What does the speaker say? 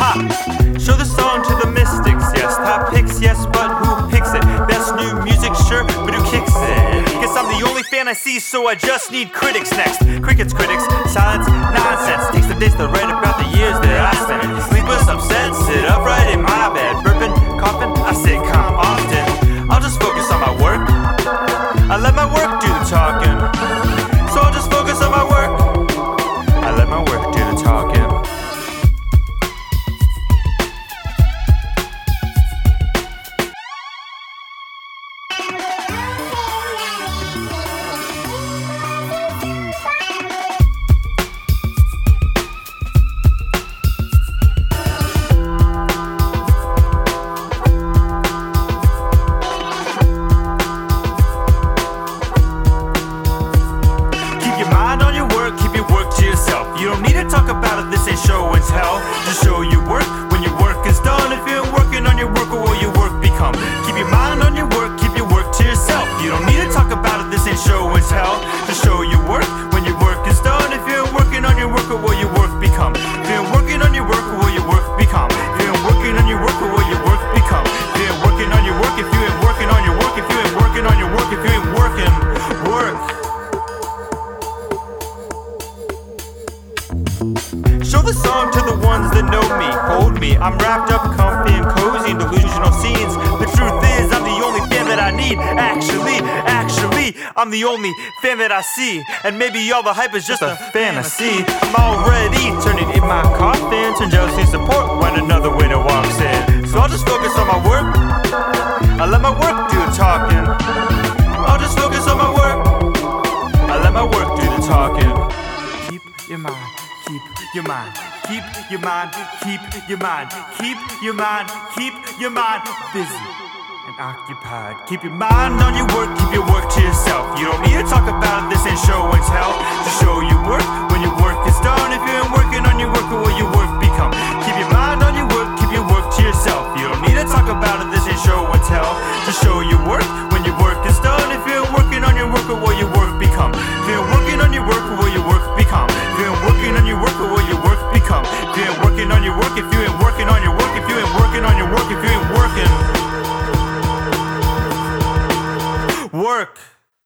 Show the song to the mystics, yes. Top picks, yes, but who picks it? Best new music, sure, but who kicks it? Guess I'm the only fan I see, so I just need critics next. Crickets, critics, silence, nonsense. Takes the days to write about the years that I spent. Sleepless, upset, sit upright in my bed. Burping, coughing, I sitcom often. I'll just focus on my work. I let my work do the talking. So I'll just focus on my work. I let my work do the talking. You don't need to talk about it, this ain't show and tell. Just show your work when your work is done. If you're working on your work, what will your work become? Keep your mind on your work, keep your work to yourself. You don't need to talk about it, this ain't show and tell. Just show your work when your work is done. If you're working on your work, what will your work become? If you're working on your work, what will your work become? If you're working on your work, what will your work become? If you're working on your work, if you ain't working on your work, if you ain't working on your work, if you ain't working, work. Show the song to the ones that know me, hold me. I'm wrapped up, comfy and cozy in delusional scenes. The truth is, I'm the only fan that I need. Actually, I'm the only fan that I see. And maybe all the hype is just a fantasy. I'm already turning in my coffin. Turn jealousy and support when another winner walks in. So I'll just focus on my work. I let my work do the talking. I'll just focus on my work. I let my work do the talking. Keep your mind. Keep your mind, keep your mind, keep your mind, keep your mind, keep your mind busy and occupied. Keep your mind on your work, keep your work to yourself. You don't need